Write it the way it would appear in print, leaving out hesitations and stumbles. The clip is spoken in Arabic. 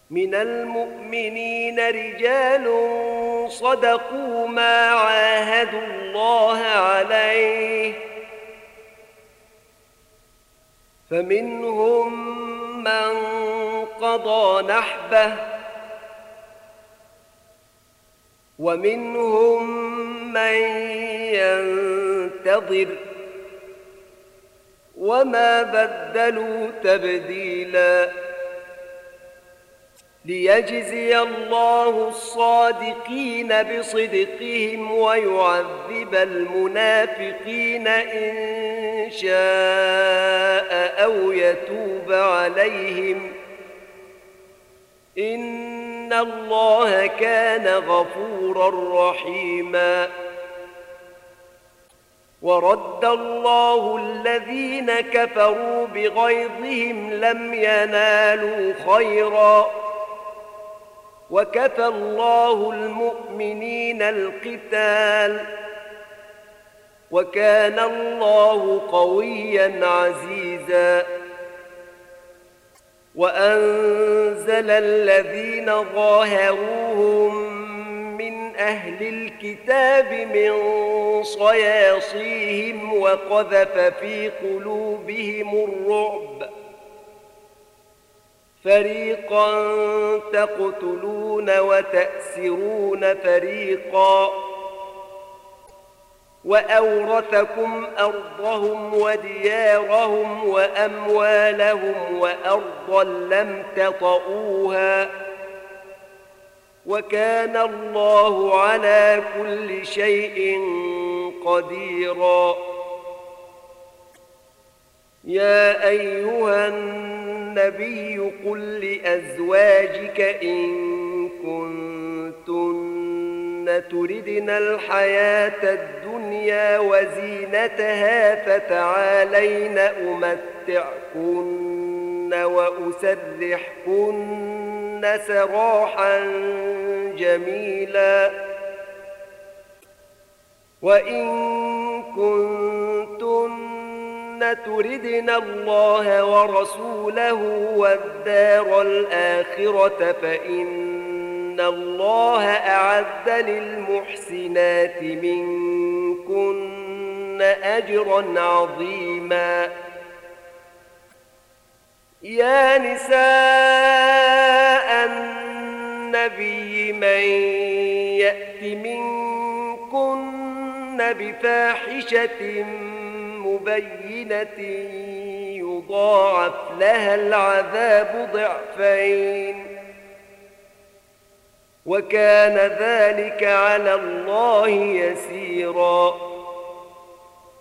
من المؤمنين رجال صدقوا ما عاهدوا الله عليه فمنهم من قضى نحبه ومنهم من ينتظر وما بدلوا تبديلا ليجزي الله الصادقين بصدقهم ويعذب المنافقين إن شاء أو يتوب عليهم إن الله كان غفورا رحيما ورد الله الذين كفروا بغيظهم لم ينالوا خيرا وكفى الله المؤمنين القتال وكان الله قويا عزيزا وأنزل الذين ظاهروهم من أهل الكتاب من صياصيهم وقذف في قلوبهم الرعب فريقا تقتلون وتأسرون فريقا وأورثكم أرضهم وديارهم وأموالهم وأرضا لم تطئوها وكان الله على كل شيء قديرا يا أيها النبي قل لأزواجك إن كنتن تردن الحياة الدنيا وزينتها فتعالين أمتعكن وأسرحكن سراحا جميلا وإن كنتن تردن الله ورسوله والدار الآخرة فإن الله أعد للمحسنات منكن أجرا عظيما يا نساء النبي من يأت منكن بفاحشة مبينة يضاعف لها العذاب ضعفين وكان ذلك على الله يسيرا